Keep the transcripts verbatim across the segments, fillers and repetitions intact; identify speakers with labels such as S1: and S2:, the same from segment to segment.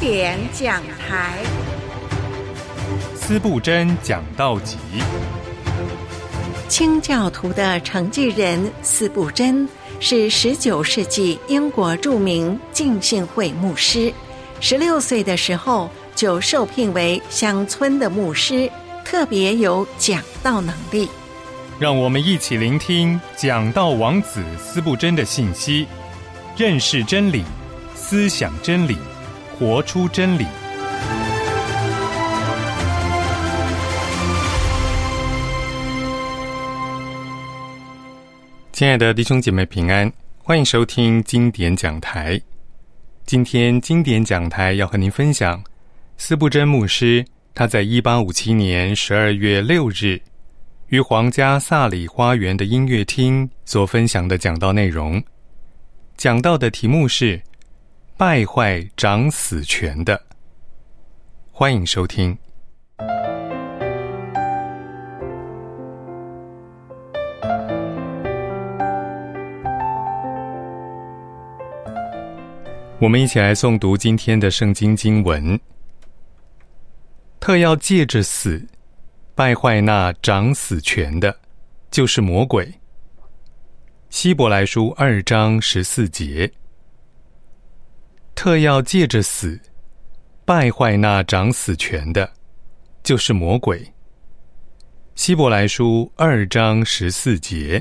S1: 典讲台，
S2: 司布真讲道集。
S1: 清教徒的承继人司布真是十九世纪英国著名浸信会牧师，十六岁的时候就受聘为乡村的牧师，特别有讲道能力。
S2: 让我们一起聆听讲道王子司布真的信息，认识真理，思想真理，活出真理。亲爱的弟兄姐妹平安，欢迎收听经典讲台。今天经典讲台要和您分享司布真牧师他在一八五七年十二月六日于皇家萨里花园的音乐厅所分享的讲道内容。讲道的题目是败坏掌死权的。欢迎收听。我们一起来诵读今天的圣经经文。特要借着死败坏那掌死权的，就是魔鬼。希伯来书二章十四节。特要借着死败坏那掌死权的，就是魔鬼。希伯来书二章十四节。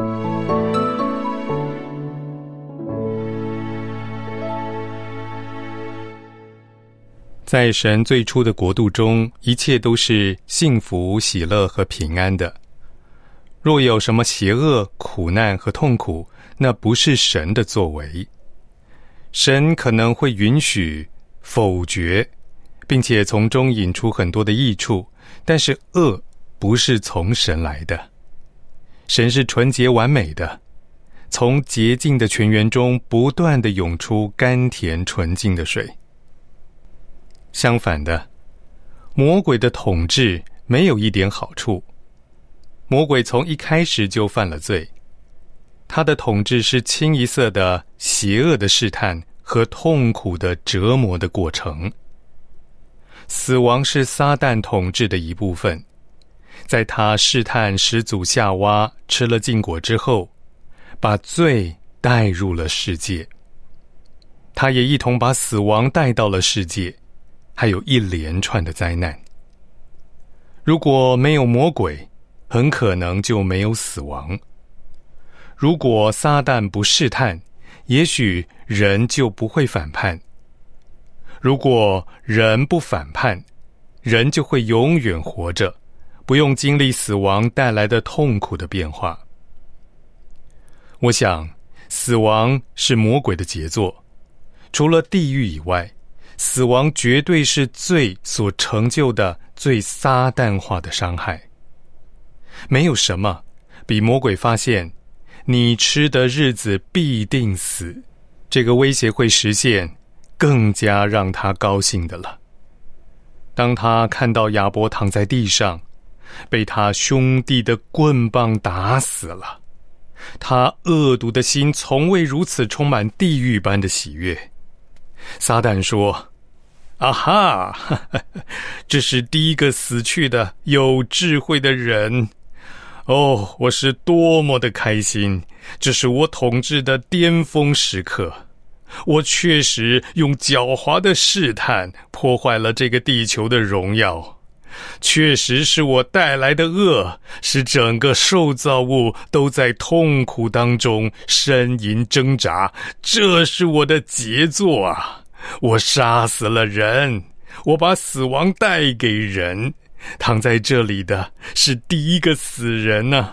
S2: 在神最初的国度中，一切都是幸福、喜乐和平安的。若有什么邪恶、苦难和痛苦，那不是神的作为。神可能会允许、否决，并且从中引出很多的益处，但是恶不是从神来的。神是纯洁完美的，从洁净的泉源中不断地涌出甘甜纯净的水。相反的，魔鬼的统治没有一点好处。魔鬼从一开始就犯了罪，他的统治是清一色的邪恶的试探和痛苦的折磨的过程。死亡是撒旦统治的一部分，在他试探始祖夏娃吃了禁果之后，把罪带入了世界。他也一同把死亡带到了世界，还有一连串的灾难。如果没有魔鬼，很可能就没有死亡。如果撒旦不试探，也许人就不会反叛。如果人不反叛，人就会永远活着，不用经历死亡带来的痛苦的变化。我想，死亡是魔鬼的杰作，除了地狱以外，死亡绝对是罪所成就的最撒旦化的伤害。没有什么比魔鬼发现你吃的日子必定死这个威胁会实现更加让他高兴的了。当他看到亚伯躺在地上，被他兄弟的棍棒打死了，他恶毒的心从未如此充满地狱般的喜悦。撒旦说：啊哈，呵呵，这是第一个死去的有智慧的人。哦，我是多么的开心，这是我统治的巅峰时刻。我确实用狡猾的试探破坏了这个地球的荣耀，确实是我带来的恶，使整个受造物都在痛苦当中呻吟挣扎。这是我的杰作啊！我杀死了人，我把死亡带给人，躺在这里的是第一个死人啊。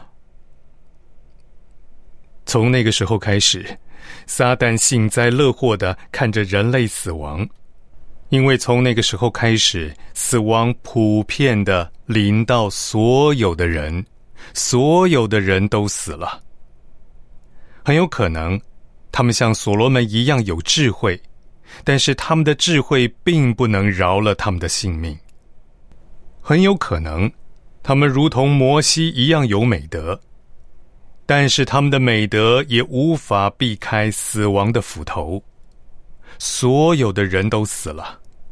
S2: 从那个时候开始，撒旦幸灾乐祸地看着人类死亡，因为从那个时候开始，死亡普遍地临到所有的人，所有的人都死了。很有可能他们像所罗门一样有智慧，但是他们的智慧并不能饶了他们的性命。很有可能他们如同摩西一样有美德，但是他们的美德也无法避开死亡的斧头。所有的人都死了，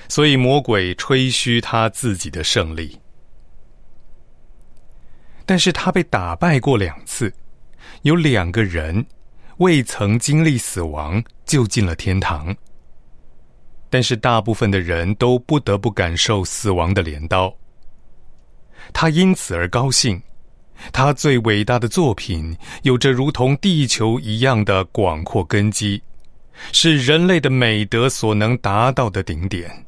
S2: 所以魔鬼吹嘘他自己的胜利。但是他被打败过两次，有两个人未曾经历死亡就进了天堂，但是大部分的人都不得不感受死亡的镰刀。他因此而高兴，他最伟大的作品有着如同地球一样的广阔根基，是人类的美德所能达到的顶点。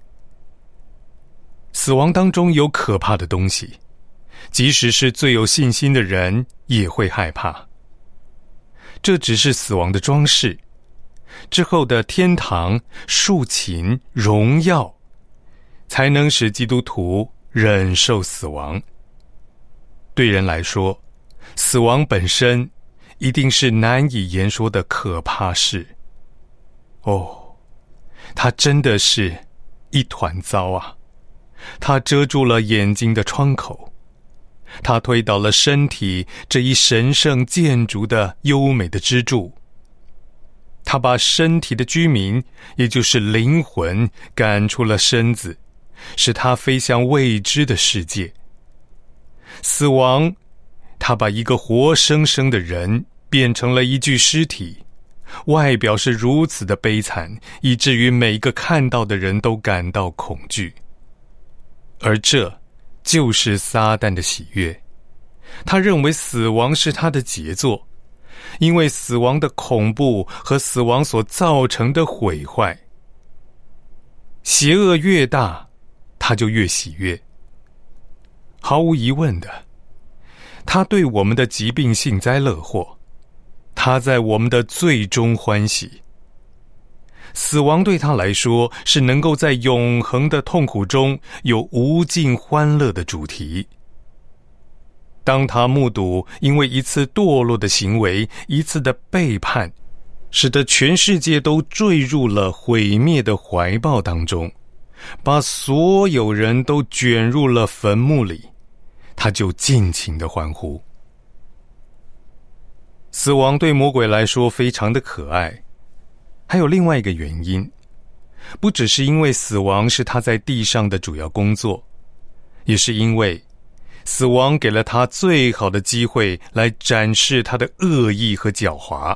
S2: 死亡当中有可怕的东西，即使是最有信心的人也会害怕。这只是死亡的装饰，之后的天堂、竖琴、荣耀，才能使基督徒忍受死亡。对人来说，死亡本身一定是难以言说的可怕事。哦，它真的是一团糟啊！它遮住了眼睛的窗口，它推倒了身体这一神圣建筑的优美的支柱，它把身体的居民，也就是灵魂，赶出了身子，使它飞向未知的世界。死亡，它把一个活生生的人变成了一具尸体，外表是如此的悲惨，以至于每一个看到的人都感到恐惧。而这就是撒旦的喜悦，他认为死亡是他的杰作，因为死亡的恐怖和死亡所造成的毁坏，邪恶越大，他就越喜悦。毫无疑问的，他对我们的疾病幸灾乐祸，他在我们的罪中欢喜。死亡对他来说是能够在永恒的痛苦中有无尽欢乐的主题。当他目睹因为一次堕落的行为，一次的背叛，使得全世界都坠入了毁灭的怀抱当中，把所有人都卷入了坟墓里，他就尽情的欢呼。死亡对魔鬼来说非常的可爱，还有另外一个原因，不只是因为死亡是他在地上的主要工作，也是因为死亡给了他最好的机会来展示他的恶意和狡猾。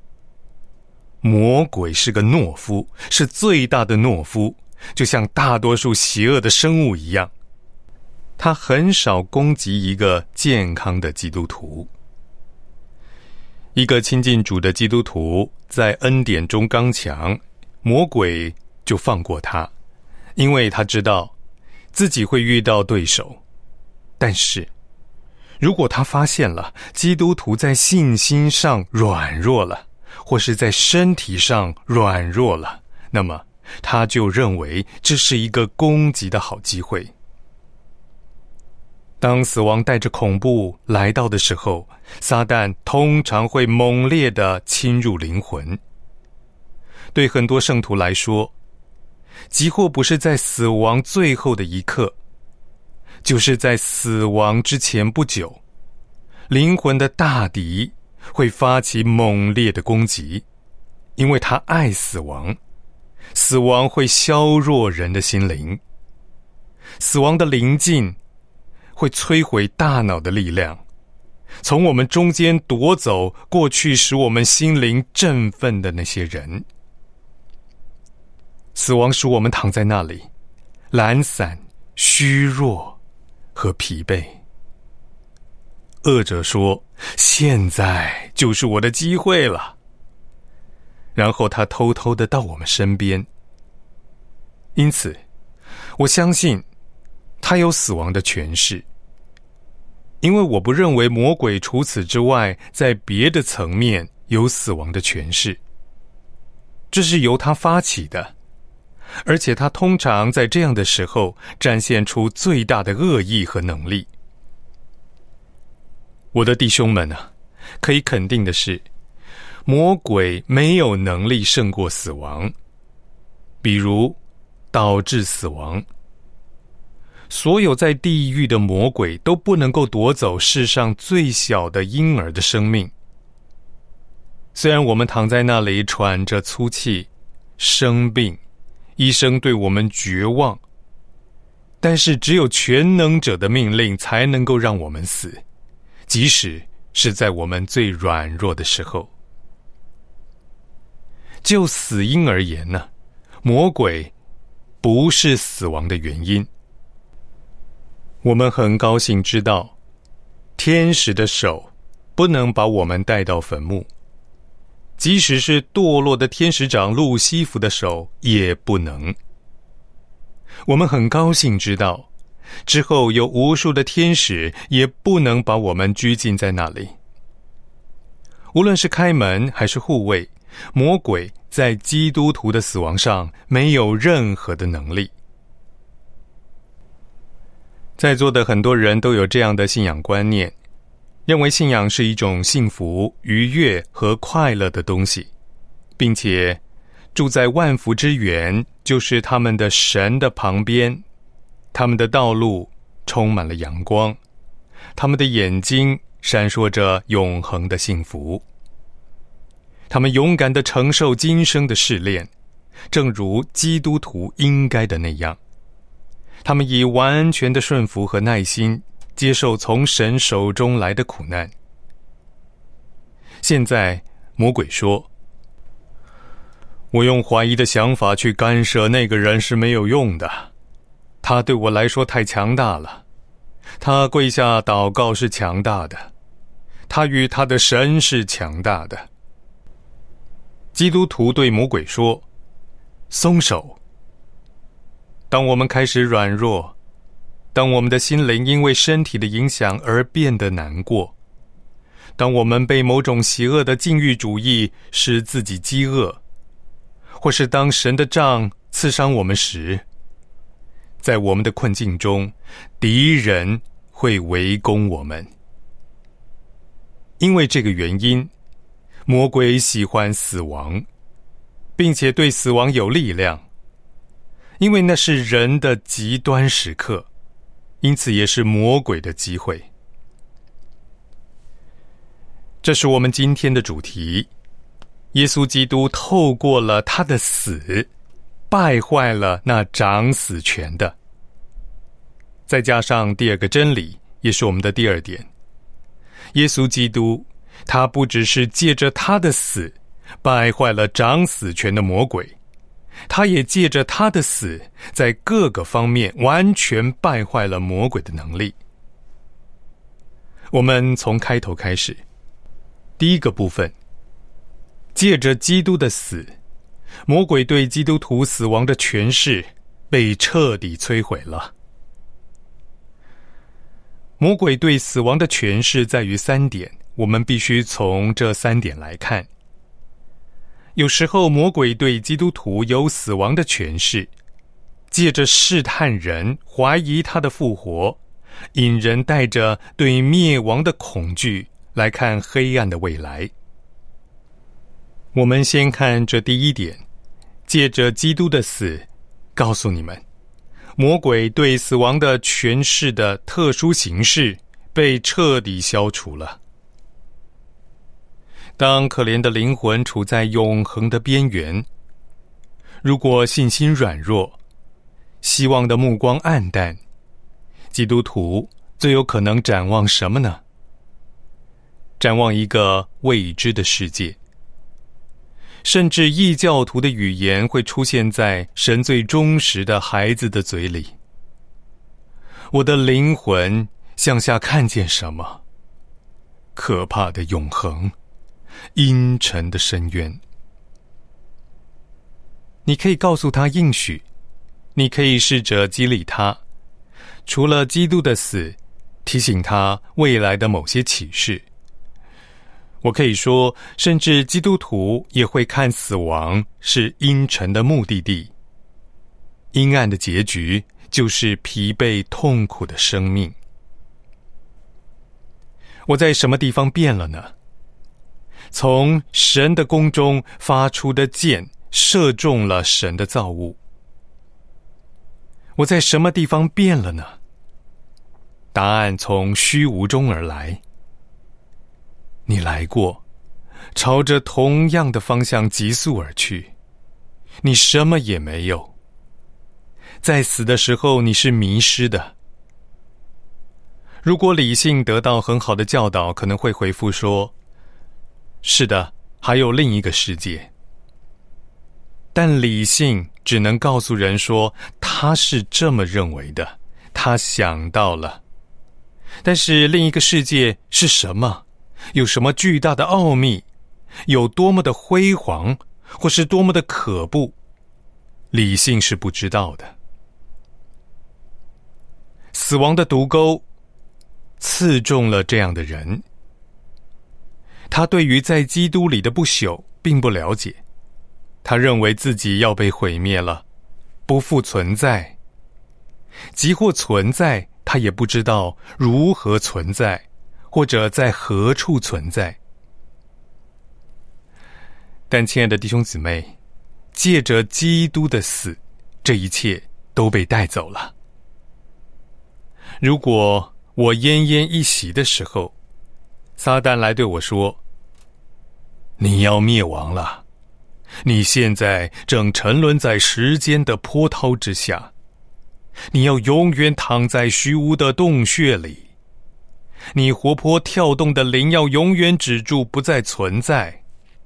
S2: 魔鬼是个懦夫，是最大的懦夫，就像大多数邪恶的生物一样，他很少攻击一个健康的基督徒。一个亲近主的基督徒在恩典中刚强，魔鬼就放过他，因为他知道自己会遇到对手。但是如果他发现了基督徒在信心上软弱了，或是在身体上软弱了，那么他就认为这是一个攻击的好机会。当死亡带着恐怖来到的时候，撒旦通常会猛烈地侵入灵魂。对很多圣徒来说，即或不是在死亡最后的一刻，就是在死亡之前不久，灵魂的大敌会发起猛烈的攻击，因为他爱死亡，死亡会削弱人的心灵，死亡的临近会摧毁大脑的力量，从我们中间夺走过去使我们心灵振奋的那些人。死亡使我们躺在那里，懒散、虚弱和疲惫。恶者说，现在就是我的机会了。然后他偷偷地到我们身边。因此，我相信他有死亡的权势，因为我不认为魔鬼除此之外在别的层面有死亡的权势。这是由他发起的，而且他通常在这样的时候展现出最大的恶意和能力。我的弟兄们啊，可以肯定的是，魔鬼没有能力胜过死亡，比如导致死亡。所有在地狱的魔鬼都不能够夺走世上最小的婴儿的生命。虽然我们躺在那里喘着粗气，生病， 医生对我们绝望，但是只有全能者的命令才能够让我们死，即使是在我们最软弱的时候。就死因而言呢，魔鬼不是死亡的原因。我们很高兴知道，天使的手不能把我们带到坟墓，即使是堕落的天使长路西弗的手也不能。我们很高兴知道，之后有无数的天使也不能把我们拘禁在那里。无论是开门还是护卫，魔鬼在基督徒的死亡上没有任何的能力。在座的很多人都有这样的信仰观念，认为信仰是一种幸福、愉悦和快乐的东西，并且住在万福之园，就是他们的神的旁边，他们的道路充满了阳光，他们的眼睛闪烁着永恒的幸福。他们勇敢地承受今生的试炼，正如基督徒应该的那样。他们以完全的顺服和耐心接受从神手中来的苦难。现在魔鬼说，我用怀疑的想法去干涉那个人是没有用的，他对我来说太强大了，他跪下祷告是强大的，他与他的神是强大的。基督徒对魔鬼说，松手。当我们开始软弱，当我们的心灵因为身体的影响而变得难过，当我们被某种邪恶的禁欲主义使自己饥饿，或是当神的杖刺伤我们时，在我们的困境中，敌人会围攻我们。因为这个原因，魔鬼喜欢死亡，并且对死亡有力量，因为那是人的极端时刻，因此也是魔鬼的机会。这是我们今天的主题，耶稣基督透过了他的死，败坏了那掌死权的。再加上第二个真理，也是我们的第二点，耶稣基督他不只是借着他的死败坏了掌死权的魔鬼，他也借着他的死在各个方面完全败坏了魔鬼的能力。我们从开头开始，第一个部分，借着基督的死，魔鬼对基督徒死亡的权势被彻底摧毁了。魔鬼对死亡的权势在于三点，我们必须从这三点来看。有时候魔鬼对基督徒有死亡的权势，借着试探人，怀疑他的复活，引人带着对灭亡的恐惧来看黑暗的未来。我们先看这第一点，借着基督的死，告诉你们，魔鬼对死亡的权势的特殊形式被彻底消除了。当可怜的灵魂处在永恒的边缘，如果信心软弱，希望的目光暗淡，基督徒最有可能展望什么呢？展望一个未知的世界。甚至异教徒的语言会出现在神最忠实的孩子的嘴里。我的灵魂向下看见什么？可怕的永恒，阴沉的深渊。你可以告诉他应许，你可以试着激励他，除了基督的死，提醒他未来的某些启示。我可以说，甚至基督徒也会看死亡是阴沉的目的地，阴暗的结局就是疲惫痛苦的生命。我在什么地方变了呢？从神的宫中发出的箭射中了神的造物。我在什么地方变了呢？答案从虚无中而来。你来过，朝着同样的方向急速而去，你什么也没有， 在死的时候你是迷失的。如果理性得到很好的教导，可能会回复说，是的，还有另一个世界。但理性只能告诉人说，他是这么认为的，他想到了。但是另一个世界是什么？有什么巨大的奥秘？有多么的辉煌，或是多么的可怖？理性是不知道的。死亡的毒钩刺中了这样的人，他对于在基督里的不朽并不了解，他认为自己要被毁灭了，不复存在。即或存在，他也不知道如何存在，或者在何处存在。但亲爱的弟兄姊妹，借着基督的死，这一切都被带走了。如果我奄奄一息的时候，撒旦来对我说，你要灭亡了，你现在正沉沦在时间的波涛之下，你要永远躺在虚无的洞穴里，你活泼跳动的灵要永远止住，不再存在。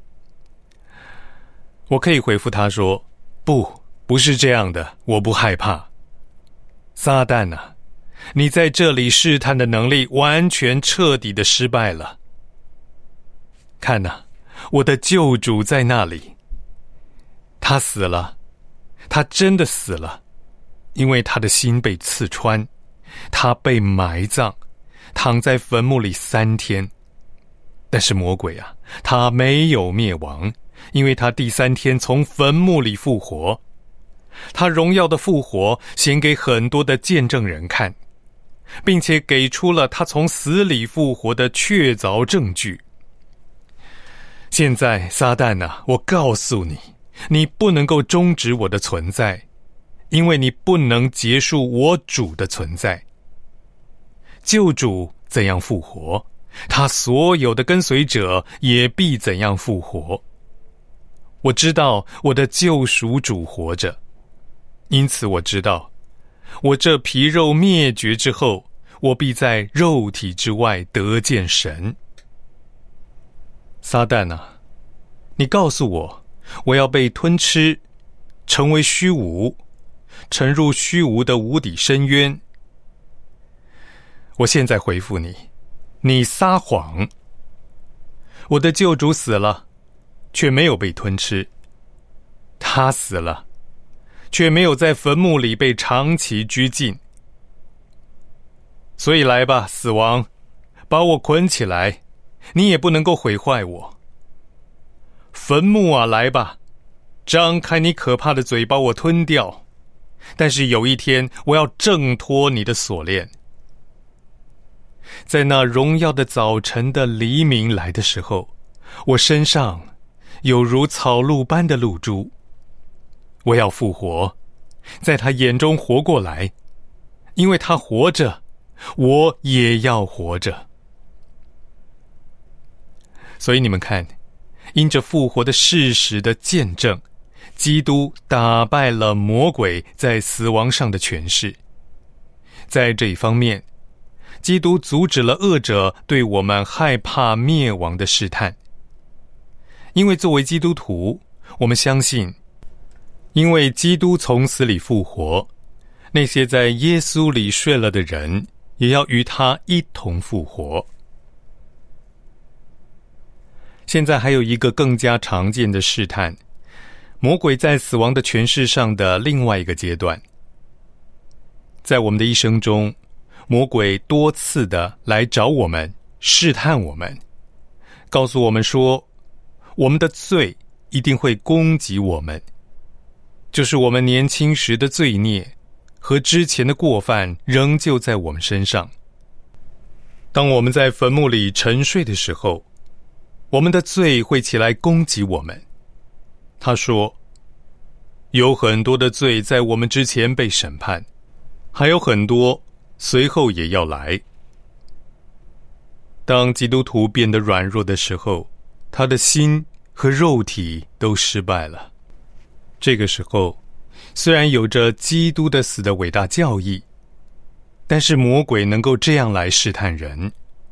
S2: 我可以回复他说，不，不是这样的，我不害怕。撒旦啊，你在这里试探的能力完全彻底的失败了。看哪，我的救主在那里，他死了，他真的死了，因为他的心被刺穿，他被埋葬，躺在坟墓里三天。但是魔鬼啊，他没有灭亡，因为他第三天从坟墓里复活。他荣耀的复活显给很多的见证人看，并且给出了他从死里复活的确凿证据。现在撒旦啊，我告诉你，你不能够终止我的存在，因为你不能结束我主的存在。救主怎样复活，他所有的跟随者也必怎样复活。我知道我的救赎主活着，因此我知道，我这皮肉灭绝之后，我必在肉体之外得见神。撒旦啊，你告诉我，我要被吞吃，成为虚无，沉入虚无的无底深渊。我现在回复你，你撒谎。我的救主死了，却没有被吞吃，他死了，却没有在坟墓里被长期拘禁。所以来吧，死亡，把我捆起来，你也不能够毁坏我。坟墓啊，来吧，张开你可怕的嘴，把我吞掉。但是有一天，我要挣脱你的锁链。在那荣耀的早晨的黎明来的时候，我身上有如草露般的露珠。我要复活，在他眼中活过来，因为他活着，我也要活着。所以你们看，因着复活的事实的见证，基督打败了魔鬼在死亡上的权势。在这一方面，基督阻止了恶者对我们害怕灭亡的试探。因为作为基督徒，我们相信，因为基督从死里复活，那些在耶稣里睡了的人，也要与他一同复活。现在还有一个更加常见的试探，魔鬼在死亡的权势上的另外一个阶段。在我们的一生中，魔鬼多次的来找我们，试探我们，告诉我们说，我们的罪一定会攻击我们，就是我们年轻时的罪孽和之前的过犯仍旧在我们身上。当我们在坟墓里沉睡的时候，我们的罪会起来攻击我们。他说，有很多的罪在我们之前被审判，还有很多随后也要来。当基督徒变得软弱的时候，他的心和肉体都失败了。这个时候， 虽然有着基督的死的伟大教义，但是魔鬼能够这样来试探人。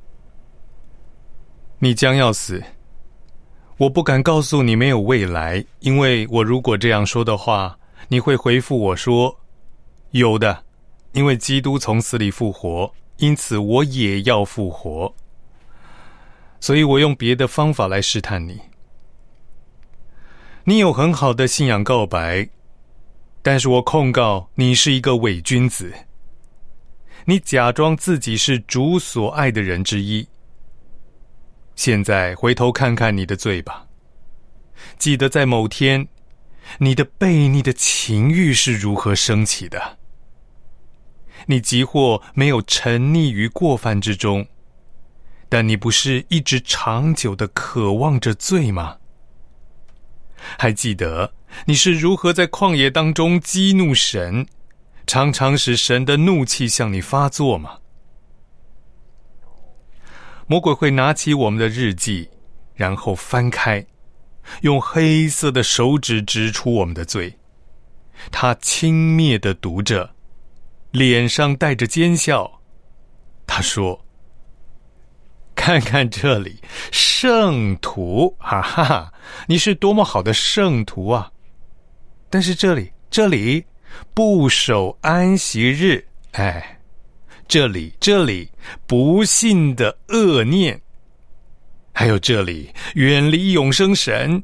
S2: 你将要死，我不敢告诉你没有未来，因为我如果这样说的话，你会回复我说，有的，因为基督从死里复活，因此我也要复活。所以我用别的方法来试探你。你有很好的信仰告白，但是我控告你是一个伪君子。你假装自己是主所爱的人之一。现在回头看看你的罪吧，记得在某天，你的悖逆的情欲是如何升起的。你即或没有沉溺于过犯之中，但你不是一直长久地渴望着罪吗？还记得你是如何在旷野当中激怒神，常常使神的怒气向你发作吗？魔鬼会拿起我们的日记，然后翻开，用黑色的手指指出我们的罪。他轻蔑地读着，脸上带着奸笑。他说，看看这里，圣徒，哈哈，你是多么好的圣徒啊！但是这里，这里不守安息日，哎，这里，这里不信的恶念，还有这里远离永生神。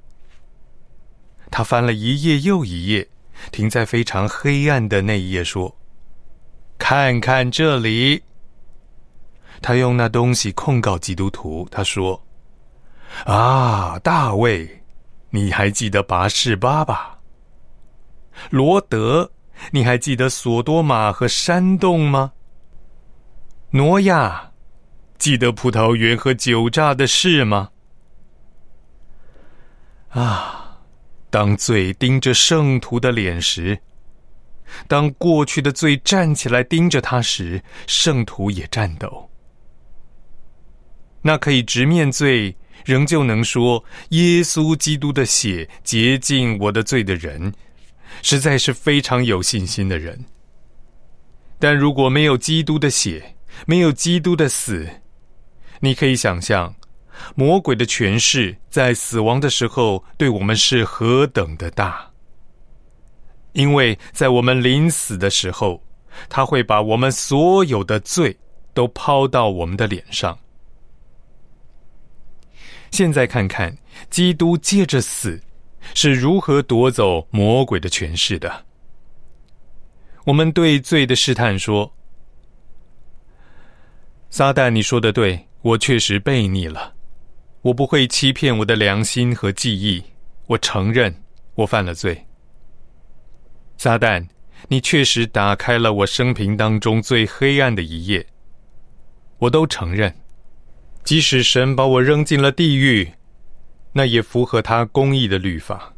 S2: 他翻了一页又一页，停在非常黑暗的那一页，说：“看看这里。”他用那东西控告基督徒，他说：“啊，大卫，你还记得拔示巴吧？罗德，你还记得索多玛和山洞吗？挪亚，记得葡萄园和酒榨的事吗？啊，当罪盯着圣徒的脸时，当过去的罪站起来盯着他时，圣徒也颤抖。那可以直面罪，仍旧能说耶稣基督的血洁净我的罪的人，实在是非常有信心的人。但如果没有基督的血，没有基督的死，你可以想象魔鬼的权势在死亡的时候对我们是何等的大。因为在我们临死的时候，他会把我们所有的罪都抛到我们的脸上。现在看看基督借着死是如何夺走魔鬼的权势的。我们对罪的试探说，撒旦，你说的对，我确实悖逆了，我不会欺骗我的良心和记忆，我承认我犯了罪。撒旦，你确实打开了我生平当中最黑暗的一页，我都承认。即使神把我扔进了地狱，那也符合他公义的律法。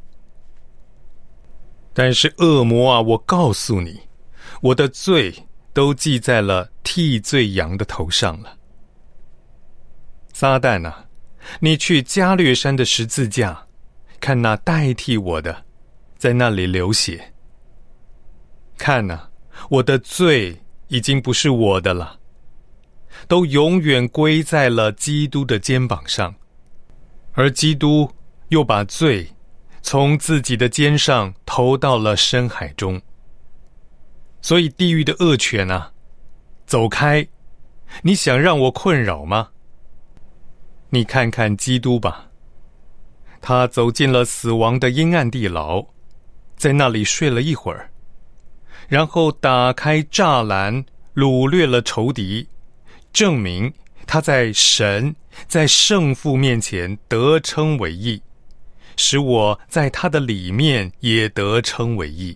S2: 但是恶魔啊，我告诉你，我的罪都记在了替罪羊的头上了。撒旦啊，你去加略山的十字架，看那代替我的在那里流血。看啊，我的罪已经不是我的了，都永远归在了基督的肩膀上，而基督又把罪从自己的肩上投到了深海中。所以地狱的恶犬啊，走开！你想让我困扰吗？你看看基督吧，他走进了死亡的阴暗地牢，在那里睡了一会儿，然后打开栅栏，掳掠了仇敌，证明他在神在圣父面前得称为义，使我在他的里面也得称为义。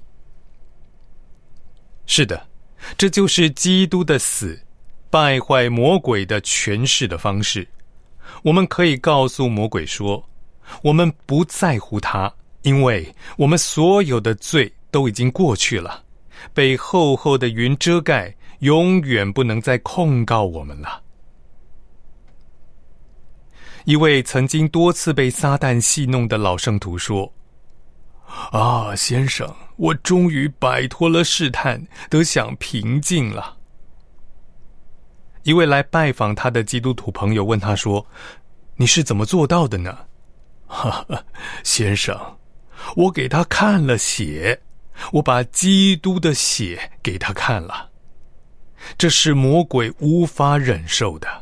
S2: 是的，这就是基督的死败坏魔鬼的权势的方式。我们可以告诉魔鬼说，我们不在乎他，因为我们所有的罪都已经过去了，被厚厚的云遮盖，永远不能再控告我们了。一位曾经多次被撒旦戏弄的老圣徒说，啊，先生， 我终于摆脱了试探，得享平静了。一位来拜访他的基督徒朋友问他说，你是怎么做到的呢？哈哈，先生，我给他看了血，我把基督的血给他看了，这是魔鬼无法忍受的。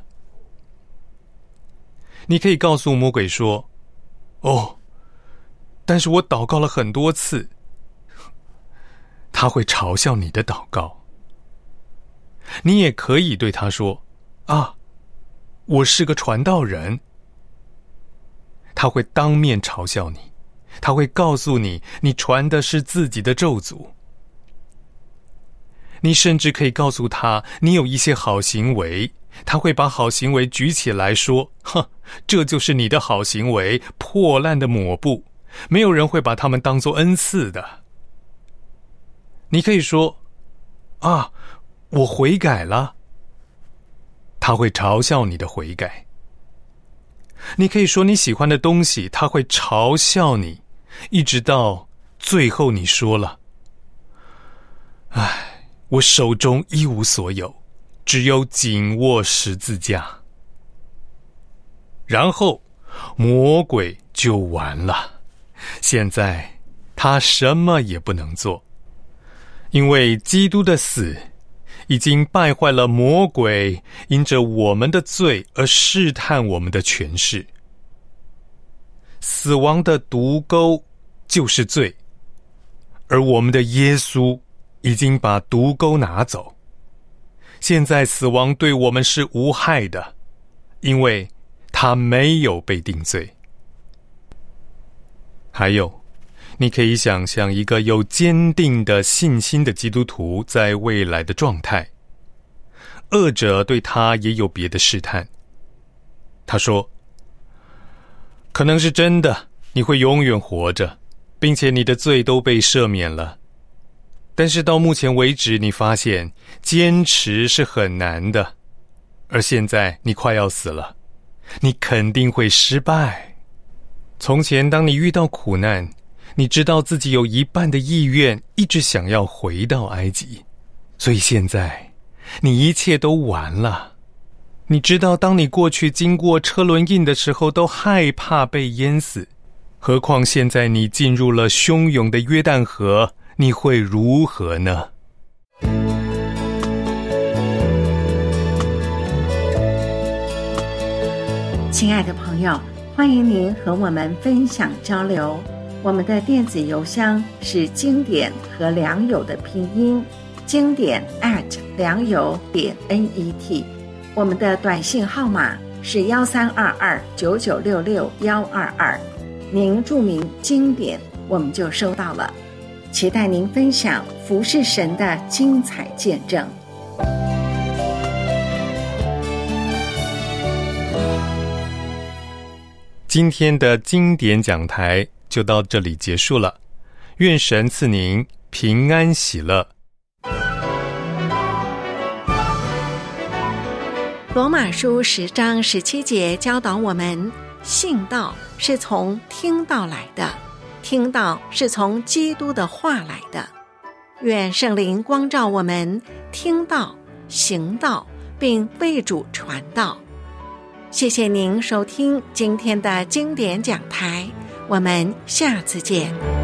S2: 你可以告诉魔鬼说，哦，但是我祷告了很多次。他会嘲笑你的祷告。你也可以对他说，啊，我是个传道人。他会当面嘲笑你，他会告诉你，你传的是自己的咒诅。你甚至可以告诉他，你有一些好行为，他会把好行为举起来说，哼，这就是你的好行为，破烂的抹布，没有人会把他们当作恩赐的。你可以说，啊，我悔改了。他会嘲笑你的悔改。你可以说你喜欢的东西，他会嘲笑你，一直到最后你说了，唉，我手中一无所有，只有紧握十字架。然后魔鬼就完了，现在他什么也不能做，因为基督的死已经败坏了魔鬼因着我们的罪而试探我们的权势。死亡的毒钩就是罪，而我们的耶稣已经把毒钩拿走。现在死亡对我们是无害的，因为他没有被定罪。还有，你可以想象一个有坚定的信心的基督徒在未来的状态。恶者对他也有别的试探。他说，可能是真的，你会永远活着，并且你的罪都被赦免了。但是到目前为止，你发现坚持是很难的，而现在你快要死了，你肯定会失败。从前当你遇到苦难，你知道自己有一半的意愿一直想要回到埃及，所以现在你一切都完了。你知道当你过去经过车轮印的时候都害怕被淹死，何况现在你进入了汹涌的约旦河，你会如何呢？
S1: 亲爱的朋友，欢迎您和我们分享交流。我们的电子邮箱是经典和良友的拼音，经典 at 良友点 net。 我们的短信号码是一三二二九九六六一二二，您注明经典，我们就收到了。期待您分享服侍神的精彩见证。
S2: 今天的经典讲台就到这里结束了，愿神赐您平安喜乐。
S1: 罗马书十章十七节教导我们，信道是从听道来的，听道是从基督的话来的。愿圣灵光照我们，听道、行道，并为主传道。谢谢您收听今天的经典讲台，我们下次见。